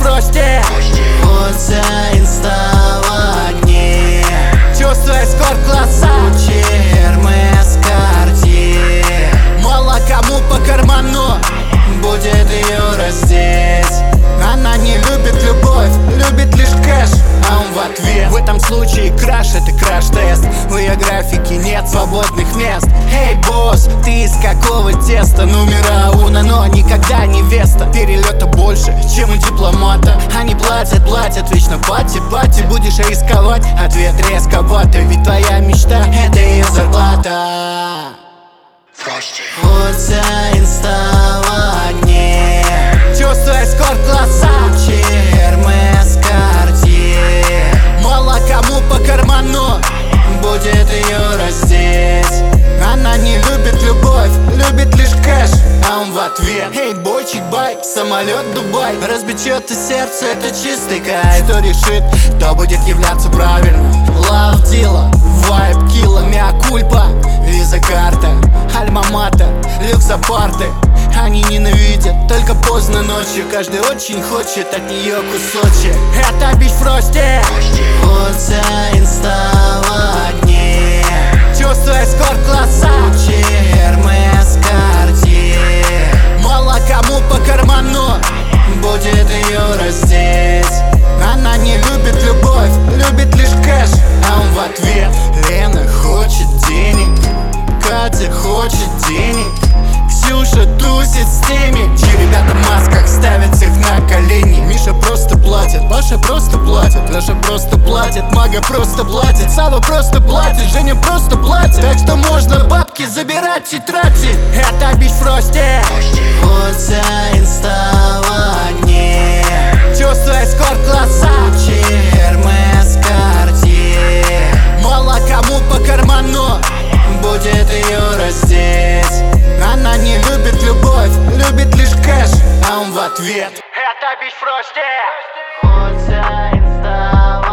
фросте. Улица инста в огне, Чувствуя скор глаза, Hermes Cartier. мало кому по карману Будет ее раздеть. Она не любит любовь, любит лишь кэш, а он в ответ. В этом случае краш — это краш-тест. В ее графике нет свободных мест. Эй, босс, ты из какого теста? Номера уна, но никогда невеста. Перелета больше, чем у дипломата. Они платят, вечно пати. Будешь рисковать, ответ резковато. Ведь твоя мечта — это ее зарплата. Улица инста в огне, Чувствуя скор глаза, Hermes Cartier. мало кому по карману Будет ее раздеть. Она не любит любовь, любит лишь кэш, а он в ответ. Эй, бойчик, бай, самолет Дубай. Разбить чьё-то сердце — это чистый кайф. Что решит, то будет являться правильно. Love dealer, vibe killer, mea culpa, виза карта, альма-матер, люкс апарты. Они ненавидят, только поздно ночью. Каждый очень хочет от нее кусочек. Это Бифросте. Улица инста в огне, Чувствуя скор глаза, Hermes Cartier. мало кому по карману Будет ее раздеть. Она не любит любовь, любит лишь кэш, а он в ответ. Лена хочет денег, Катя хочет денег, Ксюша тусит с теми, чьи ребята в масках ставят всех на колени. Миша просто платит, Паша просто платит, Леша просто платит, Мага просто платит, Сава просто платит, Женя просто платит. Так что можно бабки забирать и тратить. Это Бифросте. Улица инста в огне, Чувствуя скор глаза, Hermes Cartier. мало кому по карману Будет ее раздеть. Она не любит любовь, любит лишь кэш, а он в ответ. Это Бифросте. Улица инста